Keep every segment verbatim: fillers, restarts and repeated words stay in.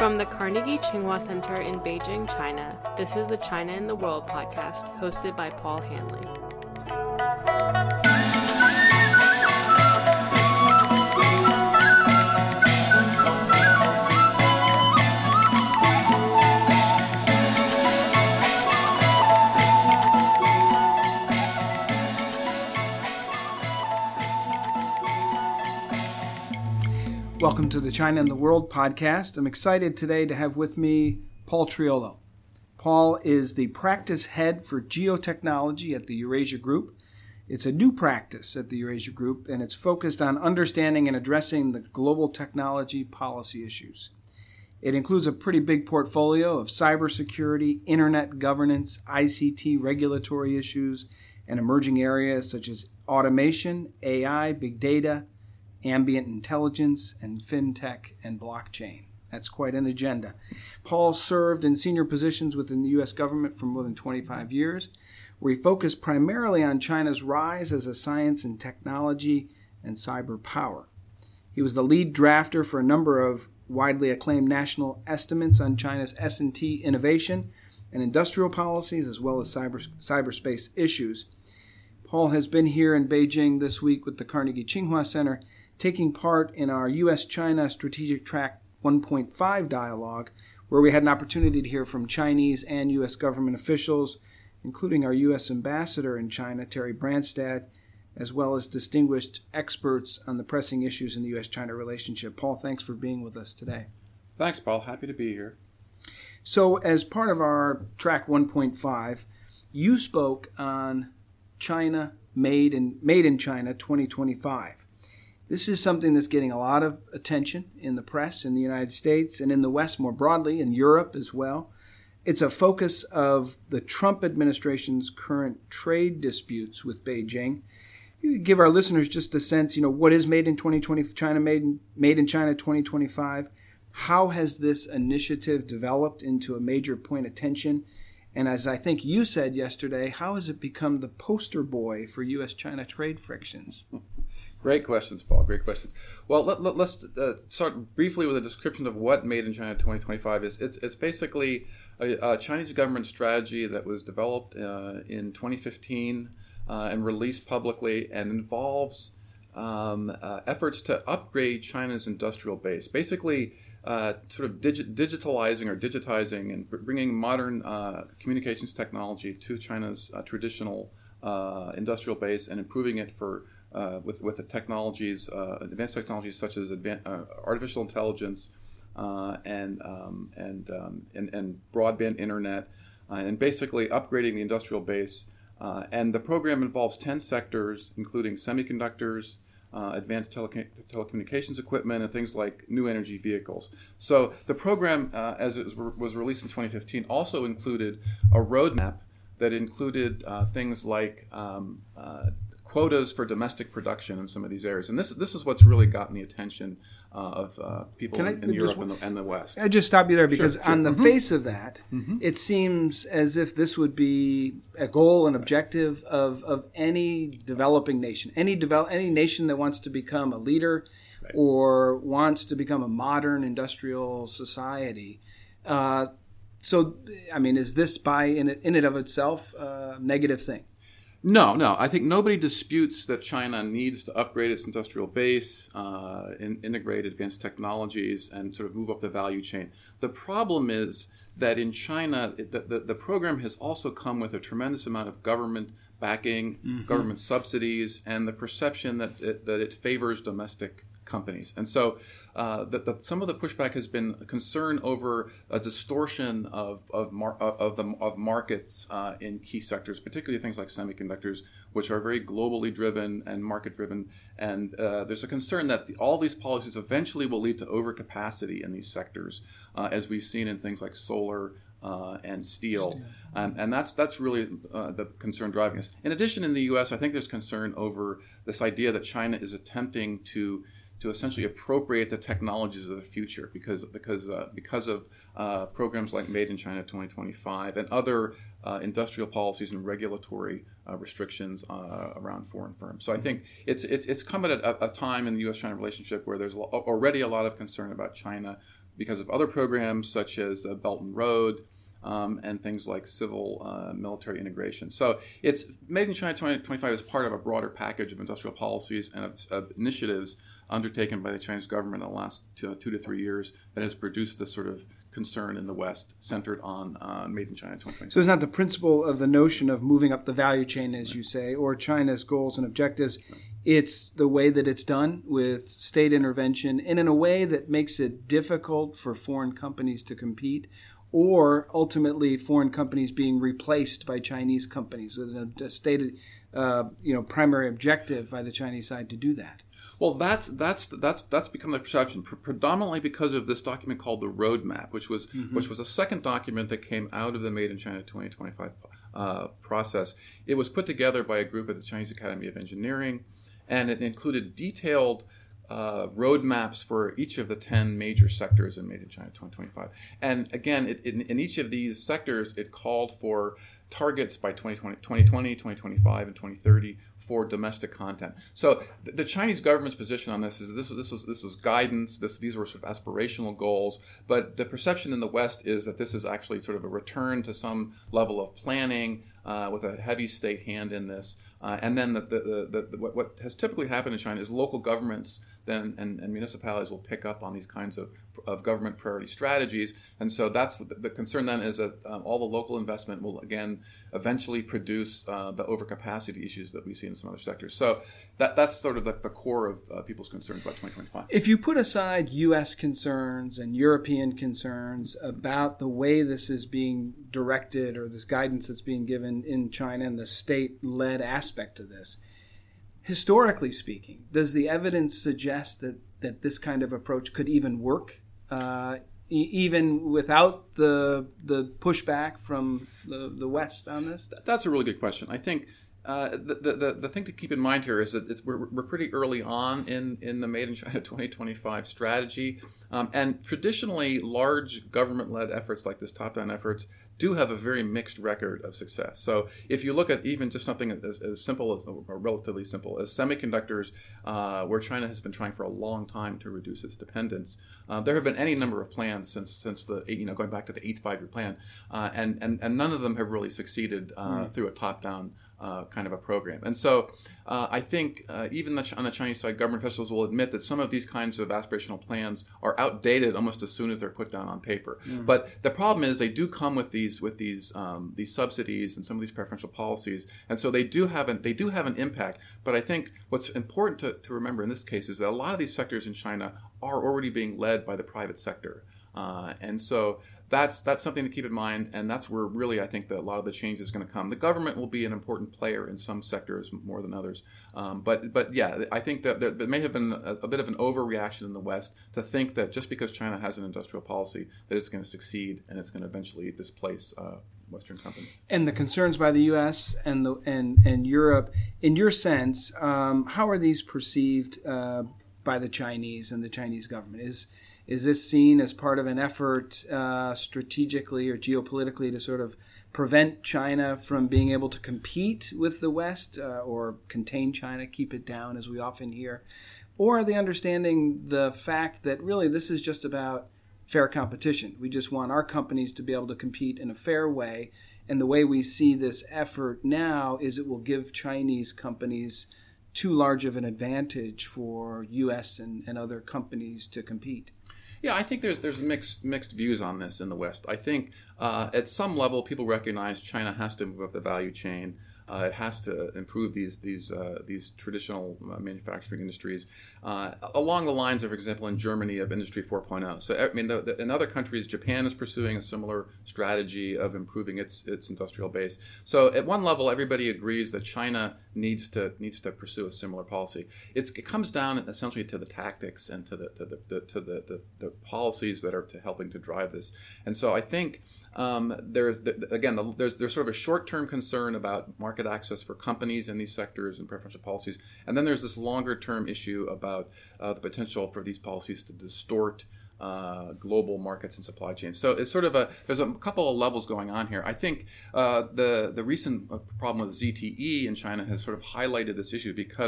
From the Carnegie Tsinghua Center in Beijing, China, this is the China in the World podcast, hosted by Paul Hanley. Welcome to the China in the World podcast. I'm excited today to have with me Paul Triolo. Paul is the practice head for geotechnology at the Eurasia Group. It's a new practice at the Eurasia Group, and it's focused on understanding and addressing the global technology policy issues. It includes a pretty big portfolio of cybersecurity, internet governance, I C T regulatory issues, and emerging areas such as automation, A I, big data, ambient intelligence, and fintech and blockchain. That's quite an agenda. Paul served in senior positions within the U S government for more than twenty-five years, where he focused primarily on China's rise as a science and technology and cyber power. He was the lead drafter for a number of widely acclaimed national estimates on China's S and T innovation and industrial policies, as well as cyber, cyberspace issues. Paul has been here in Beijing this week with the Carnegie Tsinghua Center, taking part in our U S China Strategic Track one point five dialogue, where we had an opportunity to hear from Chinese and U S government officials, including our U S ambassador in China, Terry Branstad, as well as distinguished experts on the pressing issues in the U S China relationship. Paul, thanks for being with us today. Thanks, Paul. Happy to be here. So, as part of our Track one point five, you spoke on China Made in, Made in China twenty twenty-five. This is something that's getting a lot of attention in the press in the United States and in the West more broadly, in Europe as well. It's a focus of the Trump administration's current trade disputes with Beijing. You could give our listeners just a sense, you know, what is Made in twenty twenty, China Made in, Made in China twenty twenty-five? How has this initiative developed into a major point of tension? And as I think you said yesterday, how has it become the poster boy for U S China trade frictions? Great questions, Paul. Great questions. Well, let, let, let's uh, start briefly with a description of what Made in China twenty twenty-five is. It's, it's basically a, a Chinese government strategy that was developed uh, in twenty fifteen uh, and released publicly, and involves um, uh, efforts to upgrade China's industrial base. Basically, uh, sort of digi- digitalizing or digitizing and bringing modern uh, communications technology to China's uh, traditional uh, industrial base and improving it for Uh, with with the technologies, uh, advanced technologies such as advan- uh, artificial intelligence uh, and, um, and, um, and and broadband internet, uh, and basically upgrading the industrial base. Uh, and the program involves ten sectors, including semiconductors, uh, advanced tele- telecommunications equipment, and things like new energy vehicles. So the program, uh, as it was, was released in twenty fifteen, also included a roadmap that included uh, things like um, uh, quotas for domestic production in some of these areas. And this this is what's really gotten the attention uh, of uh, people Can I, in, in Europe and the, and the West. I just stop you there because sure, sure. on the mm-hmm. face of that, mm-hmm. it seems as if this would be a goal, an objective of, of any developing nation, any develop, any nation that wants to become a leader right. or wants to become a modern industrial society. Uh, so, I mean, is this by in it, in and of itself a negative thing? No, no. I think nobody disputes that China needs to upgrade its industrial base, uh, in, integrate advanced technologies, and sort of move up the value chain. The problem is that in China, it, the, the, the program has also come with a tremendous amount of government backing, mm-hmm. government subsidies, and the perception that it, that it favors domestic companies. And so uh, the, the, some of the pushback has been concern over a distortion of of, mar- of, the, of markets uh, in key sectors, particularly things like semiconductors, which are very globally driven and market driven. And uh, there's a concern that the, all these policies eventually will lead to overcapacity in these sectors, uh, as we've seen in things like solar uh, and steel. Um, and that's that's really uh, the concern driving us. In addition, in the U S, I think there's concern over this idea that China is attempting to to essentially appropriate the technologies of the future because because uh, because of uh, programs like Made in China twenty twenty-five and other uh, industrial policies and regulatory uh, restrictions uh, around foreign firms. So I think it's it's it's come at a, a time in the U S China relationship where there's already a lot of concern about China because of other programs such as uh, Belt and Road um, and things like civil uh, military integration. So it's Made in China twenty twenty-five is part of a broader package of industrial policies and of, of initiatives undertaken by the Chinese government in the last two, two to three years that has produced this sort of concern in the West centered on uh, Made in China twenty twenty-five. So it's not the principle of the notion of moving up the value chain, as you say, or China's goals and objectives. It's the way that it's done with state intervention and in a way that makes it difficult for foreign companies to compete, or ultimately foreign companies being replaced by Chinese companies with a stated uh, you know, primary objective by the Chinese side to do that. Well, that's that's that's that's become the perception, pre- predominantly because of this document called the Roadmap, which was mm-hmm. which was a second document that came out of the Made in China twenty twenty-five uh, process. It was put together by a group at the Chinese Academy of Engineering, and it included detailed uh, roadmaps for each of the ten major sectors in Made in China twenty twenty-five. And again, it, in, in each of these sectors, it called for targets by twenty twenty, twenty twenty, twenty twenty-five, and twenty thirty for domestic content. So the, the Chinese government's position on this is that this was this was this was guidance. This these were sort of aspirational goals, but the perception in the West is that this is actually sort of a return to some level of planning uh, with a heavy state hand in this. Uh, and then the, the, the, the, what, what has typically happened in China is local governments then and, and municipalities will pick up on these kinds of, of government priority strategies. And so that's the, the concern then is that um, all the local investment will, again, eventually produce uh, the overcapacity issues that we see in some other sectors. So that that's sort of the, the core of uh, people's concerns about twenty twenty-five. If you put aside U S concerns and European concerns about the way this is being directed or this guidance that's being given in China and the state-led aspect of this, historically speaking, does the evidence suggest that, that this kind of approach could even work, uh, e- even without the the pushback from the, the West on this? That's a really good question. I think uh, the, the the thing to keep in mind here is that it's, we're, we're pretty early on in, in the Made in China twenty twenty-five strategy. Um, and traditionally, large government-led efforts like this, top-down efforts, do have a very mixed record of success. So if you look at even just something as, as simple as, or relatively simple as semiconductors, uh, where China has been trying for a long time to reduce its dependence, uh, there have been any number of plans since since the you know going back to the eighth five-year plan, uh, and and and none of them have really succeeded uh, mm. through a top-down Uh, kind of a program. And so uh, I think uh, even the, on the Chinese side, government officials will admit that some of these kinds of aspirational plans are outdated almost as soon as they're put down on paper. Mm. But the problem is they do come with these with these um, these subsidies and some of these preferential policies, and so they do have an they do have an impact. But I think what's important to, to remember in this case is that a lot of these sectors in China are already being led by the private sector, uh, and so That's that's something to keep in mind, and that's where really I think that a lot of the change is going to come. The government will be an important player in some sectors more than others, um, but but yeah, I think that there, there may have been a, a bit of an overreaction in the West to think that just because China has an industrial policy that it's going to succeed and it's going to eventually displace uh, Western companies. And the concerns by the U S and the and and Europe, in your sense, um, how are these perceived uh, by the Chinese and the Chinese government? Is Is this seen as part of an effort uh, strategically or geopolitically to sort of prevent China from being able to compete with the West uh, or contain China, keep it down, as we often hear? Or are they understanding the fact that really this is just about fair competition? We just want our companies to be able to compete in a fair way. And the way we see this effort now is it will give Chinese companies too large of an advantage for U S and, and other companies to compete. Yeah, I think there's there's mixed mixed views on this in the West. I think uh, at some level people recognize China has to move up the value chain. Uh, it has to improve these these uh, these traditional uh, manufacturing industries uh, along the lines of, for example, in Germany of Industry four point oh. So, I mean, the, the, in other countries, Japan is pursuing a similar strategy of improving its its industrial base. So, at one level, everybody agrees that China needs to needs to pursue a similar policy. It's, it comes down essentially to the tactics and to the to the, the to the, the, the policies that are to helping to drive this. And so, I think. Um, there's again, there's there's sort of a short-term concern about market access for companies in these sectors and preferential policies, and then there's this longer-term issue about uh, the potential for these policies to distort uh, global markets and supply chains. So it's sort of a there's a couple of levels going on here. I think uh, the the recent problem with Z T E in China has sort of highlighted this issue because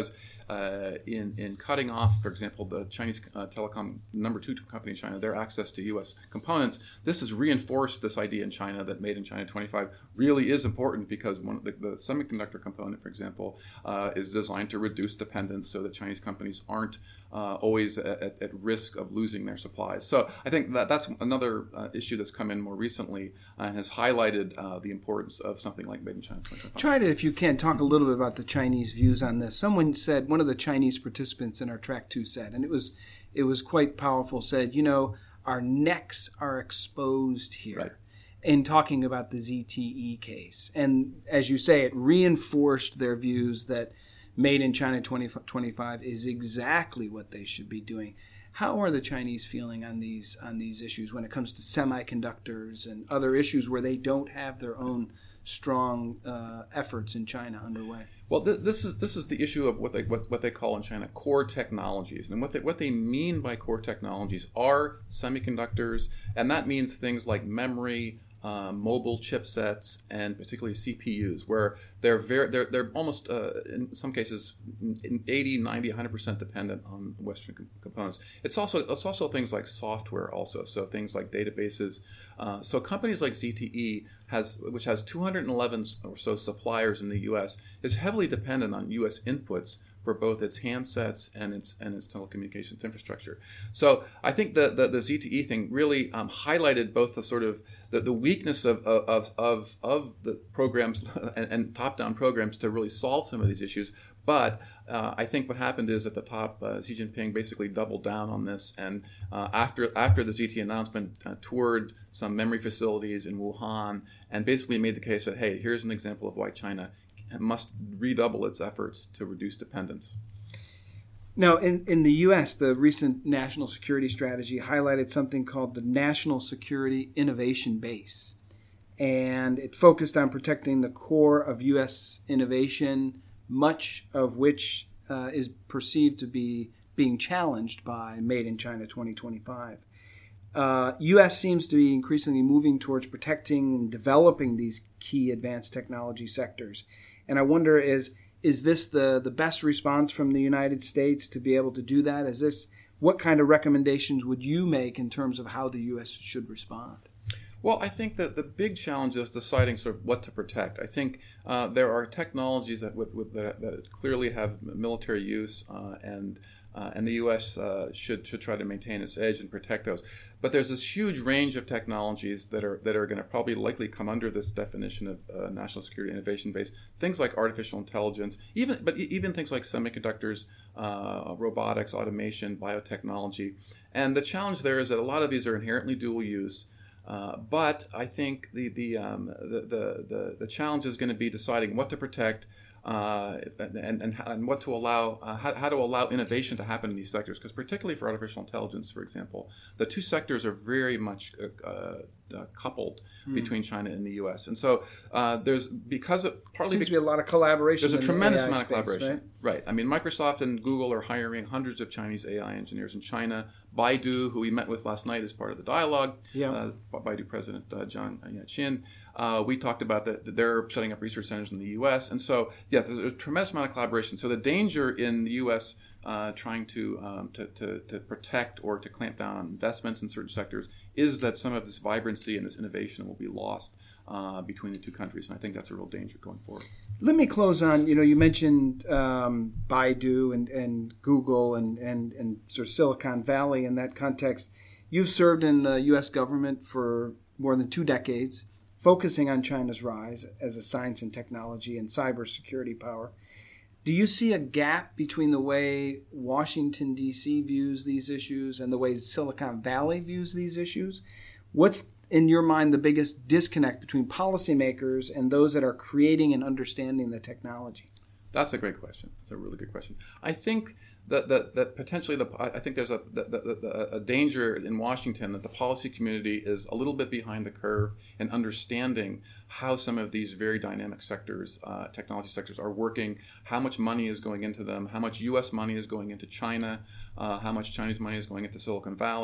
uh, in in cutting off, for example, the Chinese uh, telecom number two company in China, their access to U S components. This has reinforced this idea in China that Made in China twenty-five really is important, because one of the, the semiconductor component, for example, uh, is designed to reduce dependence so that Chinese companies aren't uh, always at, at risk of losing their supplies. So I think that that's another uh, issue that's come in more recently and has highlighted uh, the importance of something like Made in China twenty twenty-five. Try to, if you can, talk a little bit about the Chinese views on this. Someone said, one of the Chinese participants in our track two said, and it was it was quite powerful, said, you know, our necks are exposed here. Right. In talking about the Z T E case. And as you say, it reinforced their views that Made in China twenty twenty-five is exactly what they should be doing. How are the Chinese feeling on these on these issues when it comes to semiconductors and other issues where they don't have their own strong uh, efforts in China underway? Well, th- this is this is the issue of what they what, what they call in China core technologies, and what they what they mean by core technologies are semiconductors, and that means things like memory, Uh, mobile chipsets, and particularly C P Us, where they're very they're they're almost uh, in some cases eighty, ninety, one hundred percent dependent on Western com- components. It's also it's also things like software also, so things like databases. Uh, so companies like Z T E has which has two hundred eleven or so suppliers in the U S is heavily dependent on U S inputs for both its handsets and its and its telecommunications infrastructure. So I think the the, the Z T E thing really um, highlighted both the sort of the, the weakness of of of of the programs and, and top-down programs to really solve some of these issues. But uh, I think what happened is at the top, uh, Xi Jinping basically doubled down on this, and uh, after after the Z T E announcement, uh, toured some memory facilities in Wuhan, and basically made the case that, hey, here's an example of why China must redouble its efforts to reduce dependence. Now, in, in the U S, the recent national security strategy highlighted something called the National Security Innovation Base. And it focused on protecting the core of U S innovation, much of which uh, is perceived to be being challenged by Made in China twenty twenty-five. Uh, U S seems to be increasingly moving towards protecting and developing these key advanced technology sectors. And I wonder, is is this the, the best response from the United States to be able to do that? Is this what kind of recommendations would you make in terms of how the U S should respond? Well, I think that the big challenge is deciding sort of what to protect. I think uh, there are technologies that, with, with, that, that clearly have military use, uh, and uh, and the U S uh, should should try to maintain its edge and protect those. But there's this huge range of technologies that are that are going to probably likely come under this definition of uh, national security innovation base. Things like artificial intelligence, even but even things like semiconductors, uh, robotics, automation, biotechnology. And the challenge there is that a lot of these are inherently dual use. Uh, but I think the the, um, the the the the challenge is going to be deciding what to protect, uh, and, and and what to allow, uh, how, how to allow innovation to happen in these sectors. Because particularly for artificial intelligence, for example, the two sectors are very much uh, uh, coupled mm. between China and the U S. And so uh, there's because of partly seems to be a lot of collaboration. There's a tremendous the A I amount of space, collaboration, right? right? I mean, Microsoft and Google are hiring hundreds of Chinese A I engineers in China. Baidu, who we met with last night as part of the dialogue, yeah. uh, Baidu President uh, John Yaqin, uh, we talked about that, that they're setting up research centers in the U S. And so, yeah, there's a tremendous amount of collaboration. So the danger in the U S uh, trying to, um, to, to to protect or to clamp down on investments in certain sectors is that some of this vibrancy and this innovation will be lost uh, between the two countries. And I think that's a real danger going forward. Let me close on, you know, you mentioned um, Baidu and, and Google and, and, and sort of Silicon Valley in that context. You've served in the U S government for more than two decades, focusing on China's rise as a science and technology and cybersecurity power. Do you see a gap between the way Washington, D C views these issues and the way Silicon Valley views these issues? What's, in your mind, the biggest disconnect between policymakers and those that are creating and understanding the technology? That's a great question. That's a really good question. I think that that, that potentially the I think there's a, the, the, a danger in Washington that the policy community is a little bit behind the curve in understanding how some of these very dynamic sectors, uh, technology sectors, are working, how much money is going into them, how much U S money is going into China, uh, how much Chinese money is going into Silicon Valley.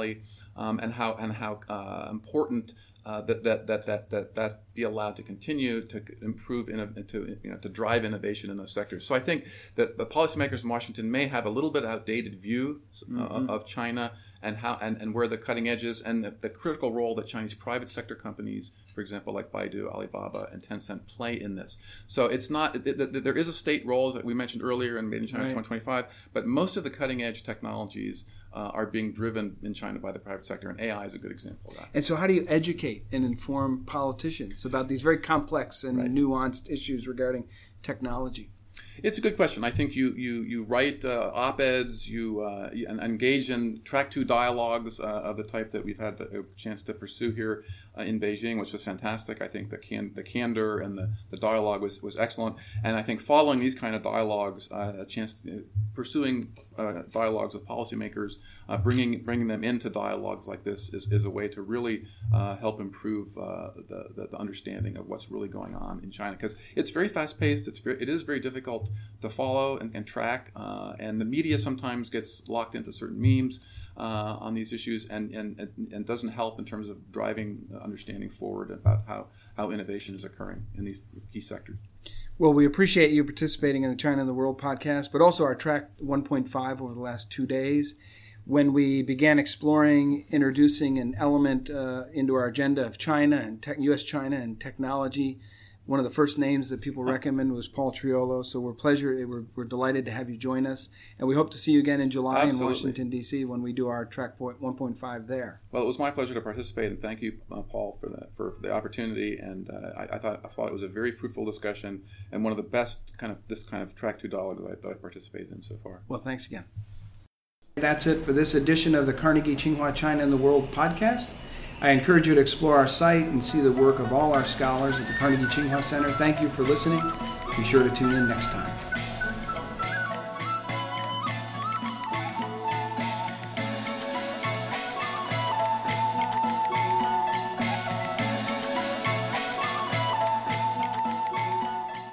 um, and how and how uh, important uh, that, that that that that that be allowed to continue to improve in to you know to drive innovation in those sectors. So I think that the policymakers in Washington may have a little bit outdated view uh, mm-hmm. of China and how and, and where the cutting edge is, and the, the critical role that Chinese private sector companies, for example, like Baidu, Alibaba, and Tencent play in this. So it's not it, it, there is a state role that we mentioned earlier in Made in China right. twenty twenty-five, but most of the cutting edge technologies uh, are being driven in China by the private sector, and A I is a good example of that. And so, how do you educate and inform politicians about these very complex and right. nuanced issues regarding technology? It's a good question. I think you you you write uh, op-eds, you, uh, you and engage in track two dialogues uh, of the type that we've had a chance to pursue here uh, in Beijing, which was fantastic. I think the can the candor and the, the dialogue was, was excellent. And I think following these kind of dialogues, uh, a chance to, pursuing uh, dialogues with policymakers, uh, bringing bringing them into dialogues like this is, is a way to really uh, help improve uh, the, the the understanding of what's really going on in China, because it's very fast paced. It's very, it is very difficult to follow and, and track, uh, and the media sometimes gets locked into certain memes uh, on these issues, and, and, and doesn't help in terms of driving understanding forward about how, how innovation is occurring in these key sectors. Well, we appreciate you participating in the China and the World podcast, but also our track one point five over the last two days, when we began exploring, introducing an element uh, into our agenda of China and tech, U S China and technology. One of the first names that people recommend was Paul Triolo. So we're pleasure we're, we're delighted to have you join us, and we hope to see you again in July Absolutely. in Washington D C when we do our track one point five there. Well, it was my pleasure to participate, and thank you, uh, Paul, for the for the opportunity. And uh, I, I thought I thought it was a very fruitful discussion and one of the best kind of this kind of track two dialogue that I, that I participated in so far. Well, thanks again. That's it for this edition of the Carnegie Tsinghua China and the World podcast. I encourage you to explore our site and see the work of all our scholars at the Carnegie Tsinghua Center. Thank you for listening. Be sure to tune in next time.